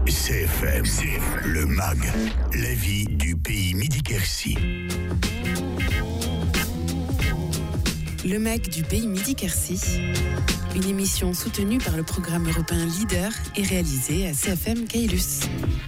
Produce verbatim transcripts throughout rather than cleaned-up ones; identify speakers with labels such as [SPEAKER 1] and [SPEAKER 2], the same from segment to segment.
[SPEAKER 1] C F M, le M A G, la vie du pays Midi-Quercy.
[SPEAKER 2] Le M A G du pays Midi-Quercy, une émission soutenue par le programme européen Leader et réalisée à C F M Caylus.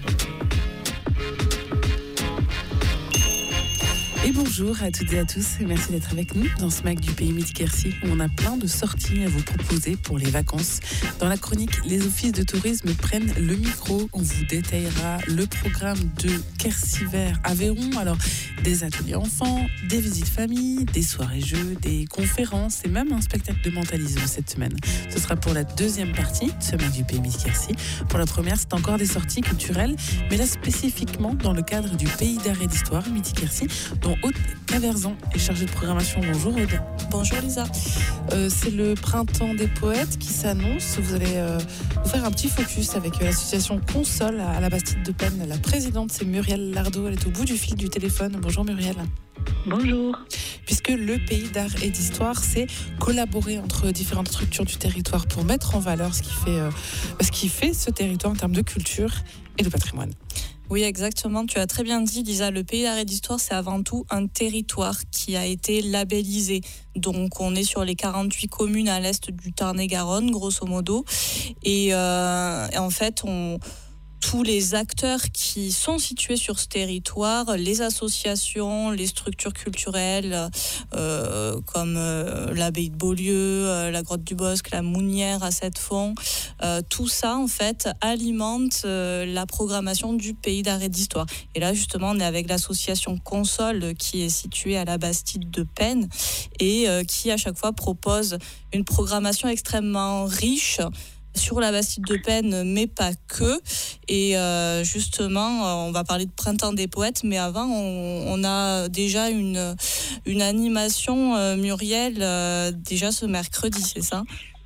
[SPEAKER 2] Et bonjour à toutes et à tous, merci d'être avec nous dans ce M A G du pays Midi-Quercy où on a plein de sorties à vous proposer pour les vacances. Dans la chronique, les offices de tourisme prennent le micro. On vous détaillera le programme de Quercy Vert Aveyron. Alors, des ateliers enfants, des visites famille, des soirées-jeux, des conférences et même un spectacle de mentalisme cette semaine. Ce sera pour la deuxième partie de ce M A G du pays Midi-Quercy. Pour la première, c'est encore des sorties culturelles, mais là spécifiquement dans le cadre du pays d'art et d'histoire Midi-Quercy, dont Aude Caverzan est chargée de programmation. Bonjour Aude.
[SPEAKER 3] Bonjour Lisa.
[SPEAKER 2] Euh, c'est le printemps des poètes qui s'annonce. Vous allez euh, vous faire un petit focus avec euh, l'association Console à, à la Bastide de Penn. La présidente, c'est Muriel Lardot. Elle est au bout du fil du téléphone. Bonjour Muriel.
[SPEAKER 3] Bonjour.
[SPEAKER 2] Puisque le pays d'art et d'histoire, c'est collaborer entre différentes structures du territoire pour mettre en valeur ce qui fait, euh, ce qui fait ce territoire en termes de culture et de patrimoine.
[SPEAKER 3] Oui, exactement. Tu as très bien dit, Lisa. Le pays d'art et d'histoire, c'est avant tout un territoire qui a été labellisé. Donc, on est sur les quarante-huit communes à l'est du Tarn-et-Garonne, grosso modo. Et, euh, et en fait, on... tous les acteurs qui sont situés sur ce territoire, les associations, les structures culturelles euh, comme euh, l'abbaye de Beaulieu, euh, la grotte du Bosc, la Mounière à Sept-Fonds, euh, tout ça en fait alimente euh, la programmation du pays d'art et d'histoire. Et là justement on est avec l'association Console qui est située à la Bastide de Penn et euh, qui à chaque fois propose une programmation extrêmement riche sur la Bastide de Penn, mais pas que. Et euh, justement, on va parler de Printemps des poètes, mais avant, on, on a déjà une, une animation, euh, Muriel, euh, déjà ce mercredi, c'est ça ?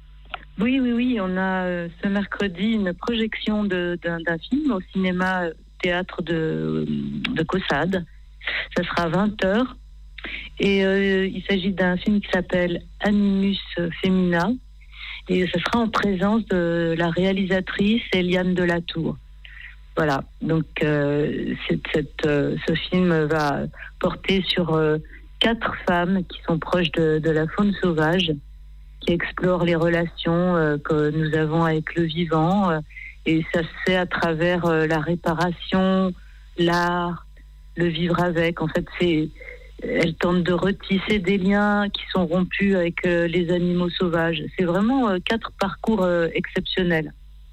[SPEAKER 4] Oui, oui, oui. On a euh, ce mercredi une projection de, d'un, d'un film au cinéma théâtre de, de Caussade. Ça sera à vingt heures. Et euh, il s'agit d'un film qui s'appelle Animus Femina. Et ce sera en présence de la réalisatrice Eliane Delatour. Voilà, donc euh, cette, cette, euh, ce film va porter sur euh, quatre femmes qui sont proches de, de la faune sauvage, qui explorent les relations euh, que nous avons avec le vivant. Euh, et ça se fait à travers euh, la réparation, l'art, le vivre avec. En fait, c'est... Elle tente de retisser des liens qui sont rompus avec euh, les animaux sauvages. C'est vraiment euh, quatre parcours euh, exceptionnels.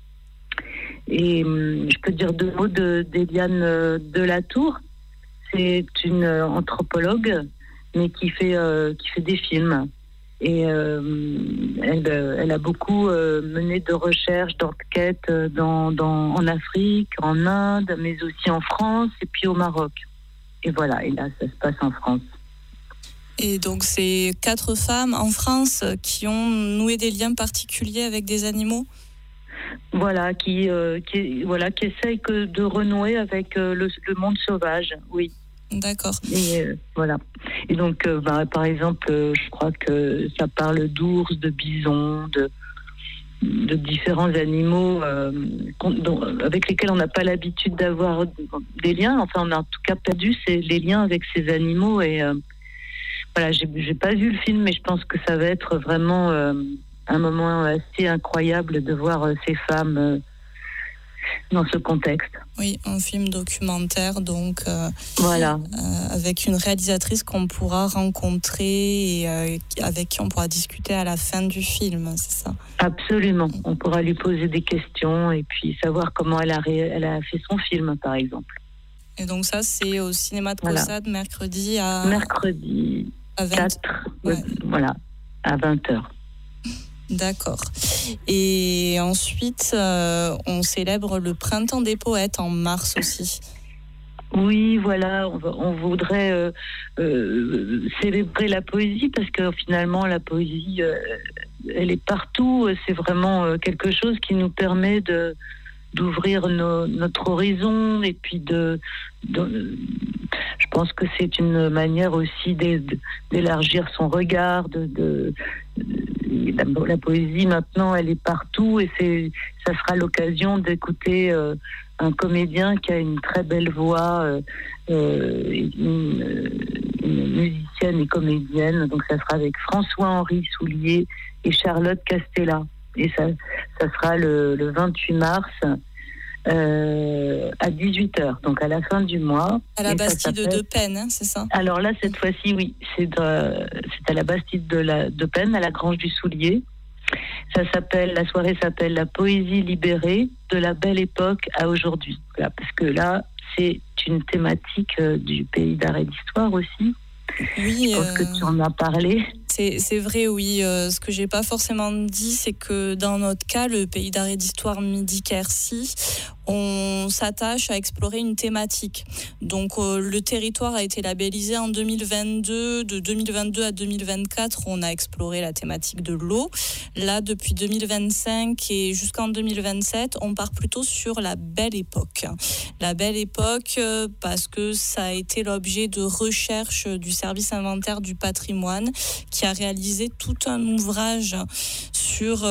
[SPEAKER 4] Et euh, je peux dire deux mots de, d'Eliane euh, Delatour. C'est une euh, anthropologue, mais qui fait, euh, qui fait des films. Et euh, elle, elle a beaucoup euh, mené de recherches, d'enquêtes dans, dans, en Afrique, en Inde, mais aussi en France et puis au Maroc. Et voilà, et là, ça se passe en France.
[SPEAKER 3] Et donc, c'est quatre femmes en France qui ont noué des liens particuliers avec des animaux ?
[SPEAKER 4] Voilà, qui, euh, qui, voilà, qui essayent que de renouer avec euh, le, le monde sauvage, oui.
[SPEAKER 3] D'accord.
[SPEAKER 4] Et euh, voilà. Et donc, euh, bah, par exemple, euh, je crois que ça parle d'ours, de bisons, de... de différents animaux euh, dont, avec lesquels on n'a pas l'habitude d'avoir des liens. Enfin, on a en tout cas perdu ces, les liens avec ces animaux. Et euh, voilà, j'ai, j'ai pas vu le film, mais je pense que ça va être vraiment euh, un moment assez incroyable de voir euh, ces femmes euh, dans ce contexte.
[SPEAKER 3] Oui, un film documentaire, donc euh,
[SPEAKER 4] voilà.
[SPEAKER 3] euh, avec une réalisatrice qu'on pourra rencontrer et euh, avec qui on pourra discuter à la fin du film, c'est ça ?
[SPEAKER 4] Absolument. On pourra lui poser des questions et puis savoir comment elle a, ré... elle a fait son film, par exemple.
[SPEAKER 3] Et donc ça, c'est au cinéma de Caussade, voilà. mercredi à...
[SPEAKER 4] Mercredi à vingt... quatre, ouais. Voilà, à vingt heures.
[SPEAKER 3] D'accord. Et ensuite, euh, on célèbre le Printemps des poètes en mars aussi.
[SPEAKER 4] Oui, voilà, on, va, on voudrait euh, euh, célébrer la poésie parce que finalement, la poésie, euh, elle est partout. C'est vraiment euh, quelque chose qui nous permet de, d'ouvrir nos, notre horizon et puis de, de je pense que c'est une manière aussi d'élargir son regard, de, de, de la, la poésie maintenant elle est partout et c'est ça sera l'occasion d'écouter euh, un comédien qui a une très belle voix, euh, euh, une, une musicienne et comédienne, donc ça sera avec François-Henri Soulier et Charlotte Castella. Et ça, ça sera le, le vingt-huit mars euh, à dix-huit heures, donc à la fin du mois.
[SPEAKER 3] À la Bastide de Penn, hein, c'est ça ?
[SPEAKER 4] Alors là, cette fois-ci, oui, c'est, de, c'est à la Bastide de, la, de Penn, à la Grange du Soulier. Ça s'appelle, la soirée s'appelle La poésie libérée de la belle époque à aujourd'hui. Voilà, parce que là, c'est une thématique euh, du pays d'art et d'histoire aussi.
[SPEAKER 3] Oui,
[SPEAKER 4] je pense
[SPEAKER 3] euh...
[SPEAKER 4] que tu en as parlé.
[SPEAKER 3] C'est, c'est vrai, oui. Euh, ce que j'ai pas forcément dit, c'est que dans notre cas, le pays d'art et d'histoire Midi-Quercy, on s'attache à explorer une thématique. Donc, euh, le territoire a été labellisé en deux mille vingt-deux. De deux mille vingt-deux à deux mille vingt-quatre, on a exploré la thématique de l'eau. Là, depuis deux mille vingt-cinq et jusqu'en deux mille vingt-sept, on part plutôt sur la belle époque. La belle époque, euh, parce que ça a été l'objet de recherche du service inventaire du patrimoine, qui a réalisé tout un ouvrage sur,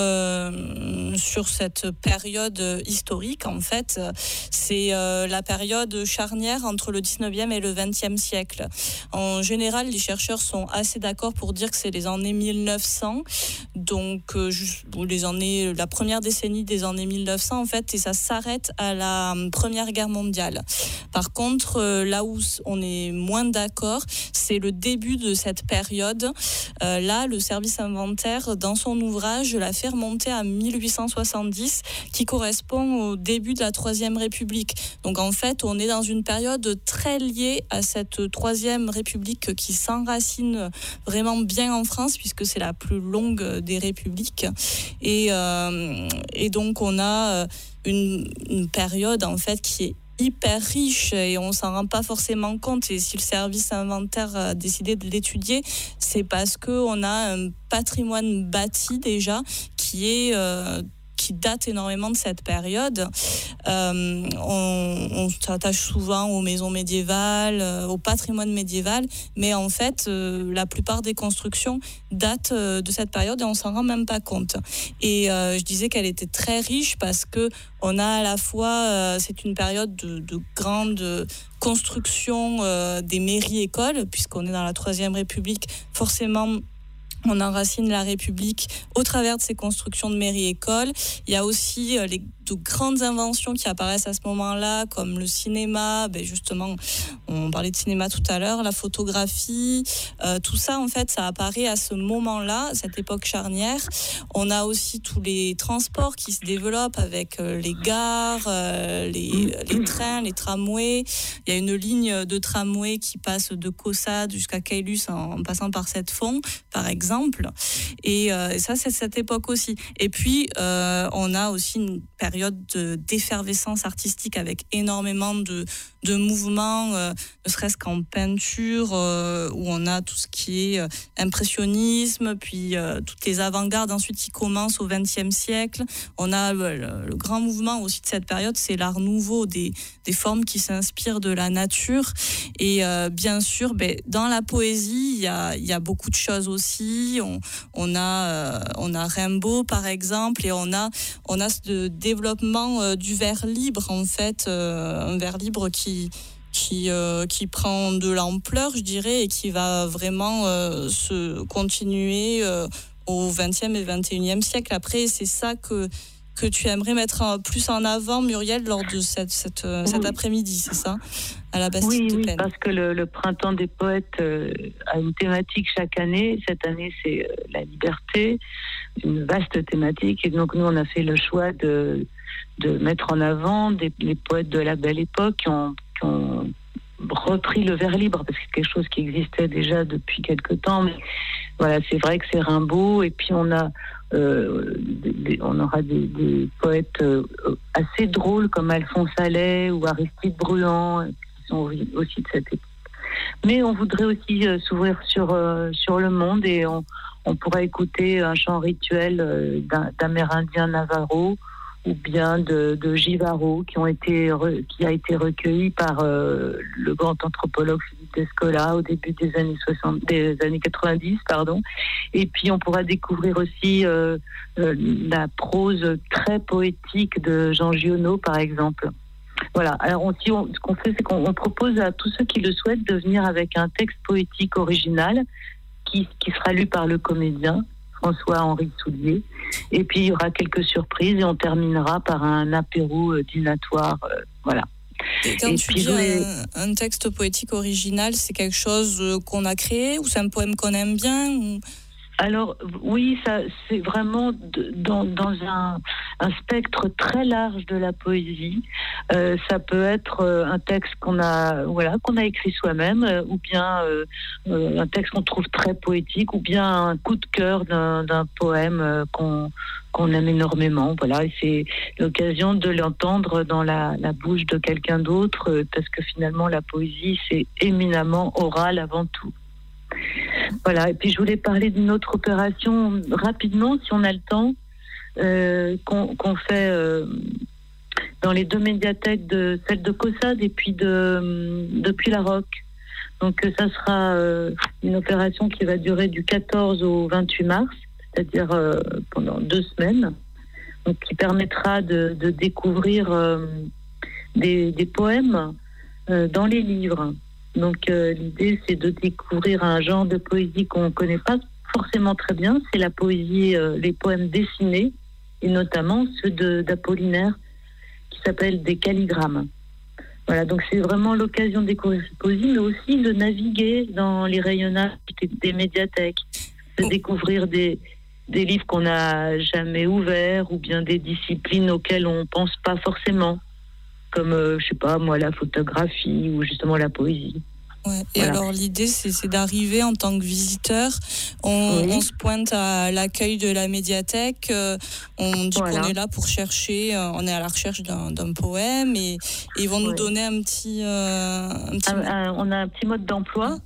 [SPEAKER 3] euh, sur cette période historique. En fait, c'est euh, la période charnière entre le dix-neuvième et le vingtième siècle. En général, les chercheurs sont assez d'accord pour dire que c'est les années mille neuf cents, donc euh, juste, les années, la première décennie des années mille neuf cents, en fait, et ça s'arrête à la Première Guerre mondiale. Par contre, euh, là où on est moins d'accord, c'est le début de cette période. Euh, là, le service inventaire, dans son ouvrage, l'a fait remonter à mille huit cent soixante-dix, qui correspond au début de la Troisième République. Donc en fait, on est dans une période très liée à cette Troisième République qui s'enracine vraiment bien en France, puisque c'est la plus longue des républiques. Et, euh, et donc on a une, une période en fait qui est hyper riche et on s'en rend pas forcément compte. Et si le service inventaire a décidé de l'étudier, c'est parce qu'on a un patrimoine bâti déjà qui est euh, qui date énormément de cette période. Euh, on, on s'attache souvent aux maisons médiévales, euh, au patrimoine médiéval, mais en fait, euh, la plupart des constructions datent euh, de cette période et on s'en rend même pas compte. Et euh, je disais qu'elle était très riche parce que on a à la fois, euh, c'est une période de, de grande construction euh, des mairies-écoles, puisqu'on est dans la Troisième République, forcément. On enracine la République au travers de ces constructions de mairies-écoles. Il y a aussi euh, les, de grandes inventions qui apparaissent à ce moment-là, comme le cinéma, ben justement, on parlait de cinéma tout à l'heure, la photographie, euh, tout ça, en fait, ça apparaît à ce moment-là, cette époque charnière. On a aussi tous les transports qui se développent avec euh, les gares, euh, les, les trains, les tramways. Il y a une ligne de tramway qui passe de Caussade jusqu'à Caylus en, en passant par Cette-Fond, par exemple. Exemple. Et, euh, et ça, c'est cette époque aussi. Et puis, euh, on a aussi une période de, d'effervescence artistique avec énormément de, de mouvements, euh, ne serait-ce qu'en peinture, euh, où on a tout ce qui est euh, impressionnisme, puis euh, toutes les avant-gardes ensuite qui commencent au vingtième siècle. On a le, le, le grand mouvement aussi de cette période, c'est l'art nouveau, des, des formes qui s'inspirent de la nature. Et euh, bien sûr, ben, dans la poésie, il y a, y a beaucoup de choses aussi. On, on a euh, on a Rimbaud par exemple, et on a on a ce développement euh, du vers libre en fait, euh, un vers libre qui qui euh, qui prend de l'ampleur, je dirais, et qui va vraiment euh, se continuer euh, au vingtième et vingt et unième siècle. Après, c'est ça que que tu aimerais mettre plus en avant, Muriel, lors de cette, cette, oui. cet après-midi, c'est ça, à la Bastide
[SPEAKER 4] oui,
[SPEAKER 3] de
[SPEAKER 4] Penn.
[SPEAKER 3] Penn.
[SPEAKER 4] Oui, parce que le, le printemps des poètes euh, a une thématique chaque année. Cette année, c'est euh, la liberté, une vaste thématique. Et donc, nous, on a fait le choix de, de mettre en avant des, les poètes de la belle époque qui ont, qui ont repris le vers libre, parce que c'est quelque chose qui existait déjà depuis quelque temps. Mais voilà, c'est vrai que c'est Rimbaud, et puis on a Euh, des, des, on aura des, des poètes euh, assez drôles comme Alphonse Allais ou Aristide Bruand, qui sont aussi de cette époque. Mais on voudrait aussi euh, s'ouvrir sur, euh, sur le monde, et on, on pourra écouter un chant rituel euh, d'un, d'Amérindien Navarro, ou bien de, de Givaro, qui ont été re, qui a été recueilli par euh, le grand anthropologue Philippe Descola au début des années soixante, des années quatre-vingt-dix, pardon. Et puis on pourra découvrir aussi euh, euh, la prose très poétique de Jean Giono, par exemple. Voilà. Alors on, si on, ce qu'on fait, c'est qu'on on propose à tous ceux qui le souhaitent de venir avec un texte poétique original qui, qui sera lu par le comédien François-Henri Soulier. Et puis il y aura quelques surprises et on terminera par un apéro euh, dînatoire. Euh, voilà.
[SPEAKER 3] Et quand
[SPEAKER 4] et
[SPEAKER 3] tu
[SPEAKER 4] puis,
[SPEAKER 3] dis
[SPEAKER 4] voulais...
[SPEAKER 3] un, un texte poétique original, c'est quelque chose qu'on a créé ou c'est un poème qu'on aime bien ou...
[SPEAKER 4] Alors oui, ça, c'est vraiment de, dans, dans un, un spectre très large de la poésie. Euh, ça peut être euh, un texte qu'on a, voilà, qu'on a écrit soi-même, euh, ou bien euh, euh, un texte qu'on trouve très poétique, ou bien un coup de cœur d'un, d'un poème euh, qu'on, qu'on aime énormément. Voilà, et c'est l'occasion de l'entendre dans la, la bouche de quelqu'un d'autre, euh, parce que finalement la poésie c'est éminemment oral avant tout. Voilà, et puis je voulais parler d'une autre opération rapidement, si on a le temps, euh, qu'on, qu'on fait euh, dans les deux médiathèques, de celle de Caussade et puis de, de Puy-la-Roque. Donc ça sera euh, une opération qui va durer du quatorze au vingt-huit mars, c'est-à-dire euh, pendant deux semaines, donc qui permettra de, de découvrir euh, des, des poèmes euh, dans les livres. Donc euh, l'idée c'est de découvrir un genre de poésie qu'on ne connaît pas forcément très bien, c'est la poésie, euh, les poèmes dessinés, et notamment ceux de, d'Apollinaire qui s'appellent des calligrammes. Voilà, donc c'est vraiment l'occasion de découvrir cette poésie, mais aussi de naviguer dans les rayonnages des, des médiathèques, de découvrir des, des livres qu'on n'a jamais ouverts, ou bien des disciplines auxquelles on ne pense pas forcément, comme, euh, je sais pas, moi, la photographie ou justement la poésie.
[SPEAKER 3] Ouais. Et voilà. Alors l'idée, c'est, c'est d'arriver en tant que visiteur. On, oui. on se pointe à l'accueil de la médiathèque. Euh, on dit voilà. qu'on est là pour chercher. Euh, on est à la recherche d'un, d'un poème et, et ils vont oui. nous donner un petit. Euh, un petit...
[SPEAKER 4] Un, un, on a un petit mode d'emploi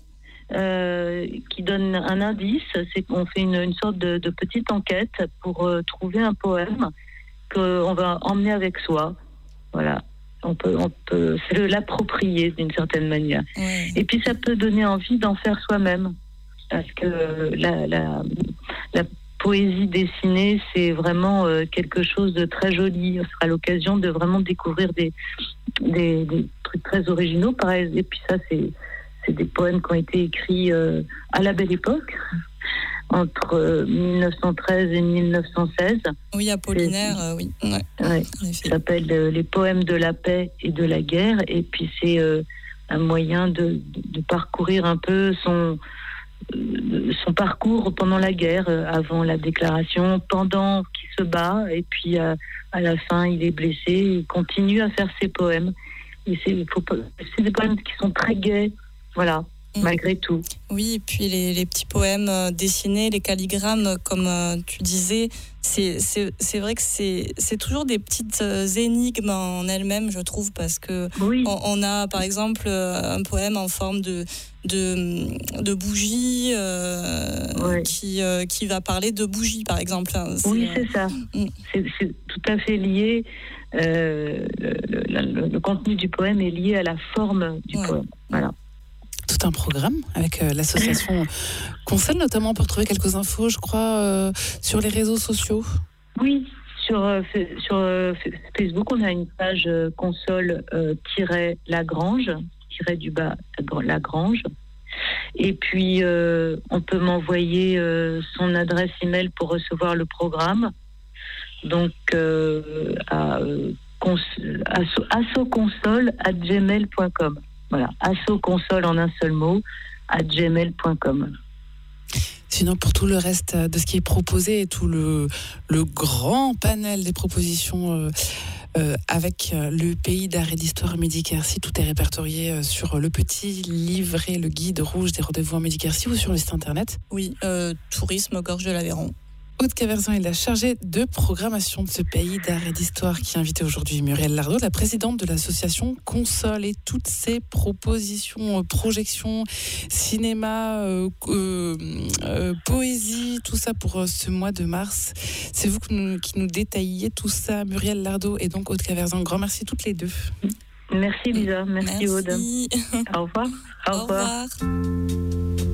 [SPEAKER 4] euh, qui donne un indice. C'est qu'on fait une, une sorte de, de petite enquête pour euh, trouver un poème qu'on va emmener avec soi. Voilà. On peut, on peut, c'est de l'approprier d'une certaine manière. Mmh. Et puis ça peut donner envie d'en faire soi-même, parce que la, la, la poésie dessinée, c'est vraiment euh, quelque chose de très joli. Ce sera l'occasion de vraiment découvrir des, des, des trucs très originaux. Pareil. Et puis ça, c'est, c'est des poèmes qui ont été écrits euh, à la Belle Époque, entre euh, dix-neuf cent treize et dix-neuf cent seize.
[SPEAKER 3] Oui, Apollinaire, euh, oui. Ouais.
[SPEAKER 4] Ouais. Ça s'appelle euh, Les poèmes de la paix et de la guerre. Et puis c'est euh, un moyen de, de parcourir un peu son, euh, son parcours pendant la guerre, euh, avant la déclaration, pendant qu'il se bat, et puis euh, à la fin il est blessé, il continue à faire ses poèmes. Et c'est, faut pas, c'est des poèmes qui sont très gais, voilà. Malgré tout.
[SPEAKER 3] Oui, et puis les, les petits poèmes euh, dessinés, les calligrammes, comme euh, tu disais, c'est, c'est, c'est vrai que c'est, c'est toujours des petites euh, énigmes en elles-mêmes, je trouve, parce que oui. on, on a, par exemple, euh, un poème en forme de, de, de bougie euh, oui. qui, euh, qui va parler de bougie, par exemple.
[SPEAKER 4] C'est, oui, c'est ça. Euh, c'est, c'est tout à fait lié. Euh, le, le, le contenu du poème est lié à la forme du ouais. poème. Voilà.
[SPEAKER 2] Tout un programme avec euh, l'association Console, notamment. On peut retrouver quelques infos, je crois, euh, sur les réseaux sociaux.
[SPEAKER 4] Oui, sur, euh, sur euh, Facebook, on a une page euh, Console euh, Lagrange, tiré du bas Lagrange. Et puis, euh, on peut m'envoyer euh, son adresse email pour recevoir le programme. Donc, euh, à euh, cons- asso- assoconsole arobase gmail point com. Voilà, assoconsole en un seul mot, à gmail point com.
[SPEAKER 2] Sinon, pour tout le reste de ce qui est proposé et tout le, le grand panel des propositions euh, euh, avec le pays d'art et d'histoire Midi-Quercy, tout est répertorié sur le petit livret, le guide rouge des rendez-vous en Midi-Quercy ou sur le site internet.
[SPEAKER 3] Oui, euh, tourisme Gorge de l'Aveyron.
[SPEAKER 2] Aude Caverzan est la chargée de programmation de ce pays d'art et d'histoire qui a invité aujourd'hui Muriel Lardot, la présidente de l'association Console, et toutes ses propositions, euh, projections, cinéma, euh, euh, euh, poésie, tout ça pour euh, ce mois de mars. C'est vous qui nous, qui nous détailliez tout ça, Muriel Lardot et donc Aude Caverzan. Grand merci toutes les deux.
[SPEAKER 4] Merci Lisa, merci,
[SPEAKER 3] Merci.
[SPEAKER 4] Aude. Au revoir. Au,
[SPEAKER 3] Au
[SPEAKER 4] revoir.
[SPEAKER 3] revoir.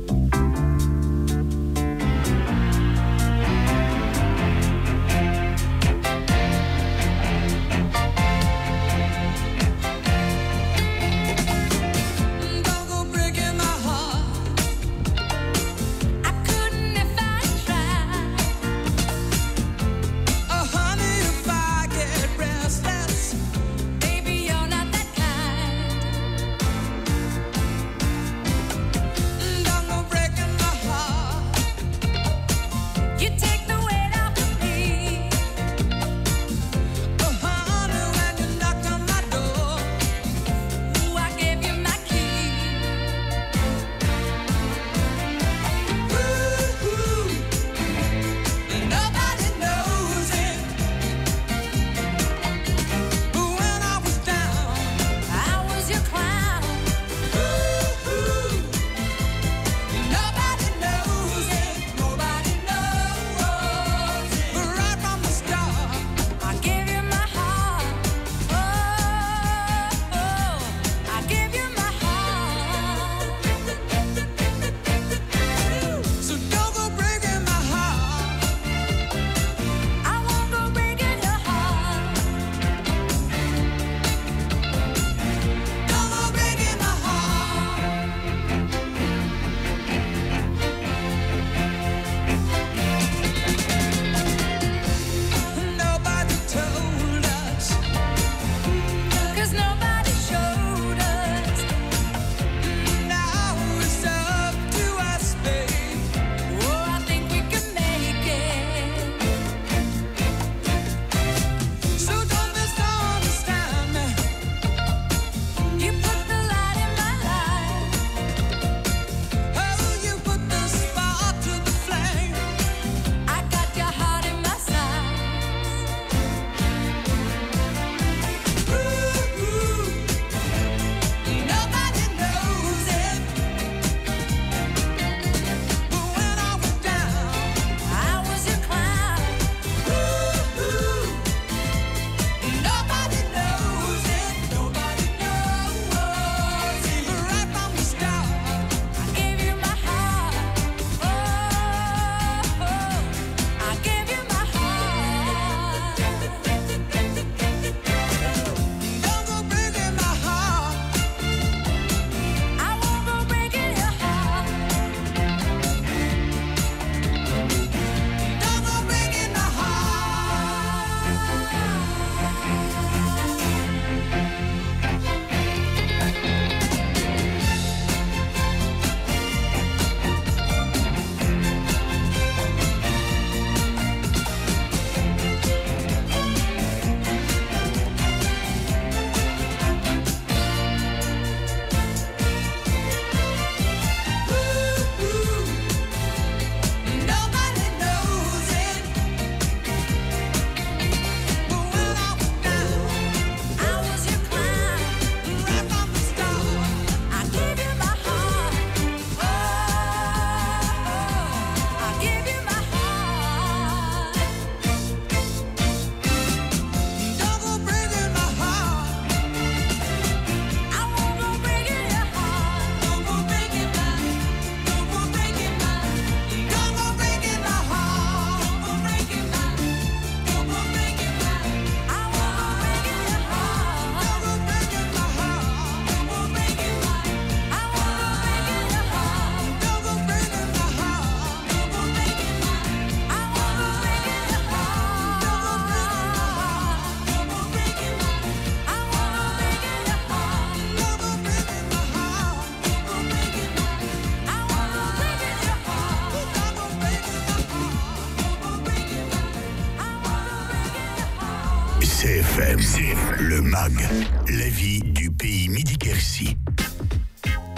[SPEAKER 1] C F M, le M A G, la vie du pays Midi-Quercy.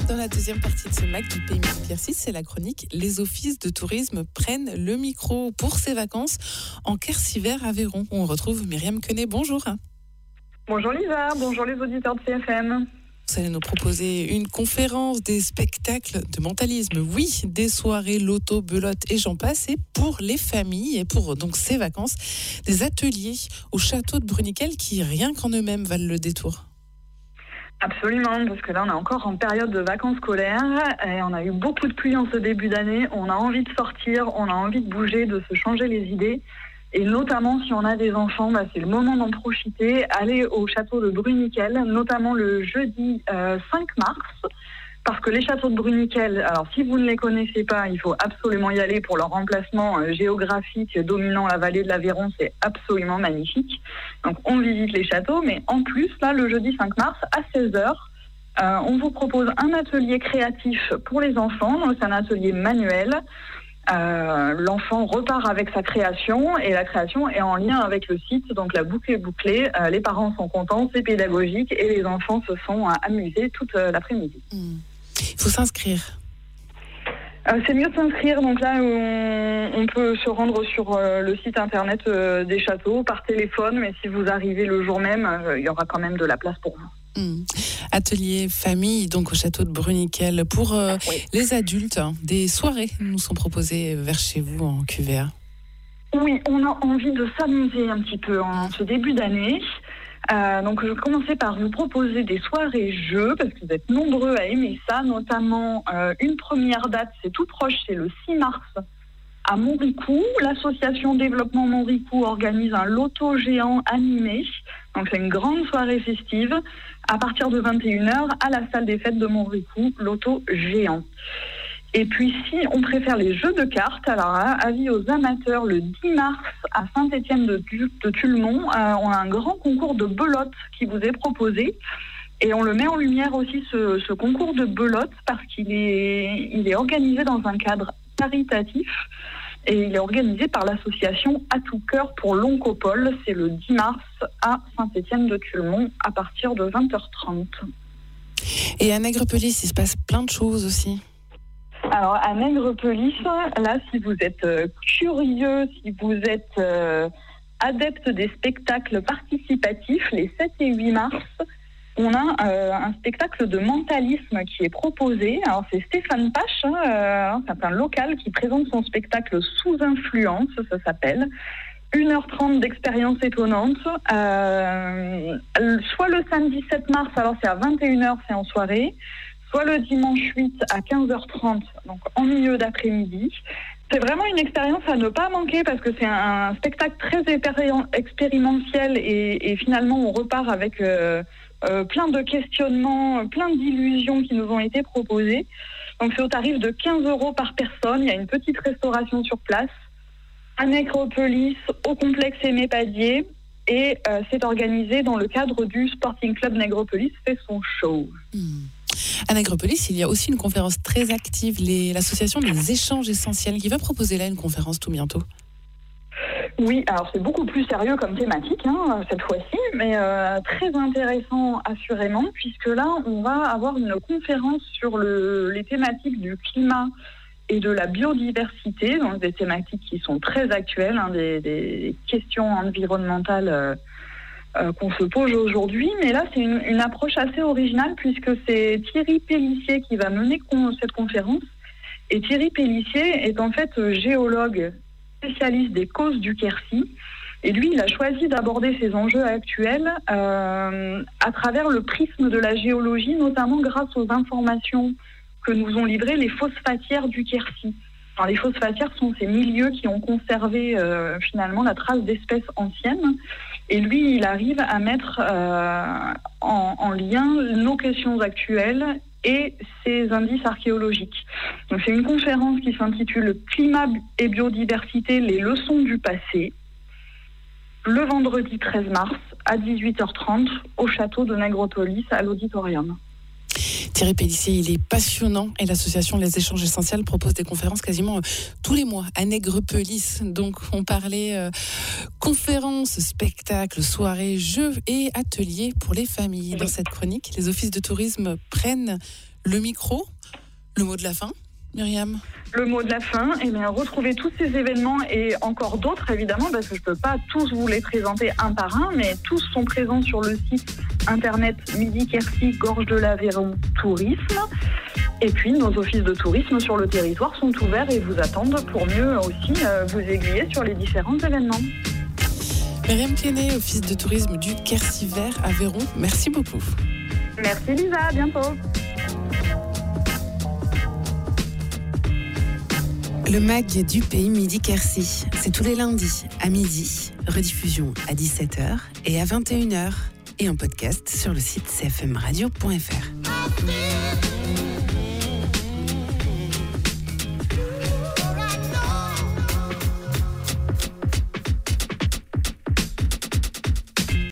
[SPEAKER 2] Dans la deuxième partie de ce M A C du Pays Midi Quercy, c'est la chronique « Les offices de tourisme prennent le micro pour ces vacances en Quercy-Vert-Aveyron ». On retrouve Myriam Quenet. Bonjour.
[SPEAKER 5] Bonjour Lisa, bonjour les auditeurs de C F M.
[SPEAKER 2] Vous allez nous proposer une conférence, des spectacles de mentalisme, oui, des soirées, loto, belote et j'en passe, et pour les familles et pour donc ces vacances, des ateliers au château de Bruniquel qui, rien qu'en eux-mêmes, valent le détour.
[SPEAKER 5] Absolument, parce que là on est encore en période de vacances scolaires et on a eu beaucoup de pluie en ce début d'année, on a envie de sortir, on a envie de bouger, de se changer les idées. Et notamment, si on a des enfants, bah, c'est le moment d'en profiter. Aller au château de Bruniquel, notamment le jeudi euh, cinq mars, parce que les châteaux de Bruniquel, alors si vous ne les connaissez pas, il faut absolument y aller pour leur emplacement euh, géographique dominant la vallée de l'Aveyron, c'est absolument magnifique. Donc on visite les châteaux, mais en plus, là, le jeudi cinq mars, à seize heures, euh, on vous propose un atelier créatif pour les enfants, donc c'est un atelier manuel. Euh, l'enfant repart avec sa création et la création est en lien avec le site, donc la boucle est bouclée, euh, les parents sont contents, c'est pédagogique et les enfants se sont euh, amusés toute euh, l'après-midi.
[SPEAKER 2] Mmh. Il faut s'inscrire.
[SPEAKER 5] Euh, c'est mieux de s'inscrire, donc là on, on peut se rendre sur euh, le site internet euh, des châteaux par téléphone, mais si vous arrivez le jour même, euh, il y aura quand même de la place pour vous.
[SPEAKER 2] Mmh. Atelier famille, donc au château de Bruniquel. Pour euh, oui. les adultes, hein, des soirées nous sont proposées vers chez vous en Q V A.
[SPEAKER 5] Oui, on a envie de s'amuser un petit peu en ce début d'année. Euh, donc je vais commencer par vous proposer des soirées jeux, parce que vous êtes nombreux à aimer ça, notamment euh, une première date, c'est tout proche, c'est le six mars. À Montricou, l'association Développement Montricou organise un loto géant animé. Donc c'est une grande soirée festive à partir de vingt et une heures à la salle des fêtes de Montricou, loto géant. Et puis si on préfère les jeux de cartes, alors hein, avis aux amateurs, le dix mars à Saint-Étienne de, de Tulmont, euh, on a un grand concours de belote qui vous est proposé. Et on le met en lumière aussi ce, ce concours de belote parce qu'il est, il est organisé dans un cadre caritatif et il est organisé par l'association À tout cœur pour l'Oncopole. C'est le dix mars à Saint-Étienne de Tulmont à partir de vingt heures trente.
[SPEAKER 2] Et à Nègrepelisse, il se passe plein de choses aussi.
[SPEAKER 5] Alors à Nègrepelisse, là si vous êtes euh, curieux, si vous êtes euh, adepte des spectacles participatifs, les sept et huit mars, on a euh, un spectacle de mentalisme qui est proposé. Alors c'est Stéphane Pache, hein, euh, c'est un local qui présente son spectacle Sous influence, ça s'appelle. une heure trente d'expérience étonnante. Euh, soit le samedi sept mars, alors c'est à vingt et une heures, c'est en soirée. Soit le dimanche huit à quinze heures trente, donc en milieu d'après-midi. C'est vraiment une expérience à ne pas manquer parce que c'est un spectacle très expérimentiel et, et finalement on repart avec euh, euh, plein de questionnements, plein d'illusions qui nous ont été proposées. Donc c'est au tarif de quinze euros par personne. Il y a une petite restauration sur place à Nègrepelisse, au complexe Aimé Padier, et euh, c'est organisé dans le cadre du Sporting Club Nègrepelisse fait son show.
[SPEAKER 2] Mmh. À Nègrepelisse, il y a aussi une conférence très active, les, l'association des échanges essentiels, qui va proposer là une conférence tout bientôt.
[SPEAKER 5] Oui, alors c'est beaucoup plus sérieux comme thématique hein, cette fois-ci, mais euh, très intéressant assurément, puisque là, on va avoir une conférence sur le, les thématiques du climat et de la biodiversité, donc des thématiques qui sont très actuelles, hein, des, des questions environnementales euh, euh, qu'on se pose aujourd'hui. Mais là, c'est une, une approche assez originale puisque c'est Thierry Pellissier qui va mener con, cette conférence. Et Thierry Pellissier est en fait géologue spécialiste des causes du Quercy. Et lui, il a choisi d'aborder ces enjeux actuels euh, à travers le prisme de la géologie, notamment grâce aux informations que nous ont livrées les phosphatières du Quercy. Alors, les phosphatières sont ces milieux qui ont conservé euh, finalement la trace d'espèces anciennes. Et lui, il arrive à mettre euh, en, en lien nos questions actuelles et ces indices archéologiques. Donc, c'est une conférence qui s'intitule « Climat et biodiversité, les leçons du passé », le vendredi treize mars à dix-huit heures trente au château de Nègrepelisse à l'auditorium.
[SPEAKER 2] Thierry Pellissier, il est passionnant et l'association Les Échanges Essentiels propose des conférences quasiment euh, tous les mois à Nègrepelisse. Donc on parlait euh, conférences, spectacles, soirées, jeux et ateliers pour les familles. Dans cette chronique, les offices de tourisme prennent le micro. Le mot de la fin, Myriam ?
[SPEAKER 5] Le mot de la fin, eh bien, retrouvez tous ces événements et encore d'autres évidemment, parce que je ne peux pas tous vous les présenter un par un, mais tous sont présents sur le site internet Midi Quercy, Gorge de l'Aveyron Tourisme. Et puis nos offices de tourisme sur le territoire sont ouverts et vous attendent pour mieux aussi euh, vous aiguiller sur les différents événements.
[SPEAKER 2] Myriam Clénet, office de tourisme du Quercy Vert Aveyron, merci beaucoup.
[SPEAKER 5] Merci Lisa, à bientôt.
[SPEAKER 2] Le mag du pays Midi Quercy, c'est tous les lundis à midi, rediffusion à dix-sept heures et à vingt et une heures et en podcast sur le site c f m radio point f r.